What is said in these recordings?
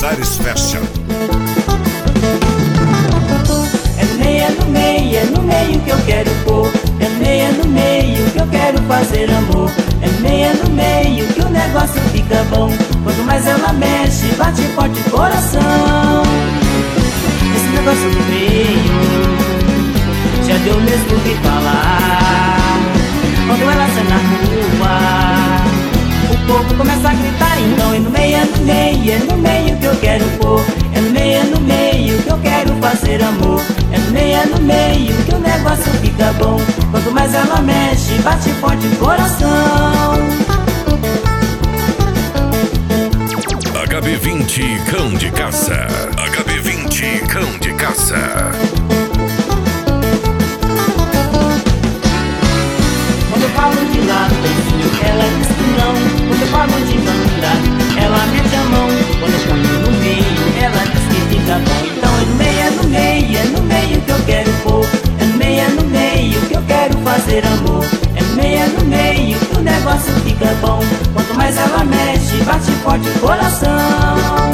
Casares Fashion. É no meio que eu quero pôr. É no meio que eu quero fazer amor. É no meio que o negócio fica bom. Quanto mais ela mexe, bate forte o coração. Esse negócio do meio já deu mesmo o que falar. Quando ela sai na rua, o povo começa a gritar. Então é no meio que eu quero pôr. É no meio que eu quero fazer amor. É no meio que o negócio fica bom. Quanto mais ela mexe, bate forte o coração. HB20 Cão de Caça. HB20 Cão de Caça. Quando eu falo de lado, ela diz que não. Quando eu falo de banda, ela mete a mão. Quando eu ponho no meio, ela diz que fica bom. Então é no meio que eu quero pôr. É no meio que eu quero fazer amor. É no meio que o negócio fica bom. Quanto mais ela mexe, bate forte o coração.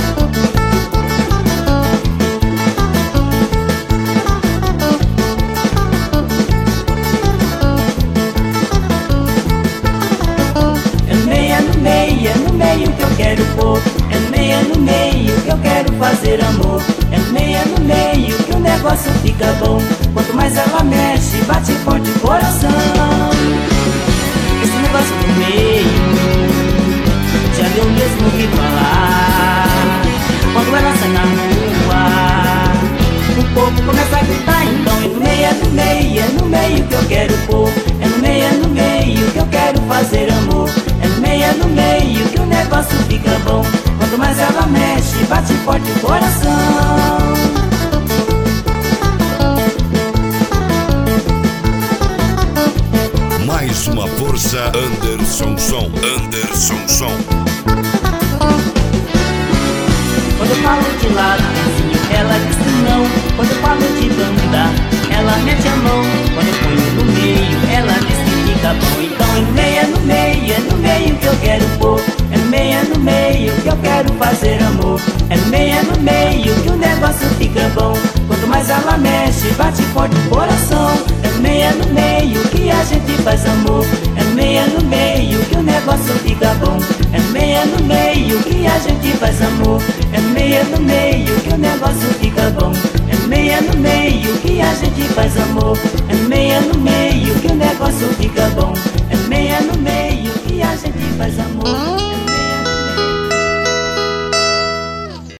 É no meio que eu quero pôr. É no meio que eu quero fazer amor. É no meio que o negócio fica bom. Quanto mais ela mexe, bate forte o coração. Esse negócio do meio já deu mesmo o que falar. Quando ela sai na rua, o povo começa a gritar. Então é no meio que eu quero pôr. É no meio que eu quero fazer amor. É no meio que o negócio fica bom. Quanto mais ela mexe, bate forte o coração. Mais uma força, Anderson Som. Anderson Som. Quando eu falo de lado, ela diz que não. Quando eu falo de banda, ela mete a mão. Quando eu ponho no meio, ela diz que fica bom. Então é no meio que eu quero pôr. É no meio que eu quero fazer amor. É no meio que o negócio fica bom. Quanto mais ela mexe, bate forte o coração. É no meio que a gente faz amor. É no meio que o negócio fica bom. É no meio que a gente faz amor. É no meio que o negócio fica bom. É no meio que a gente faz amor. É no meio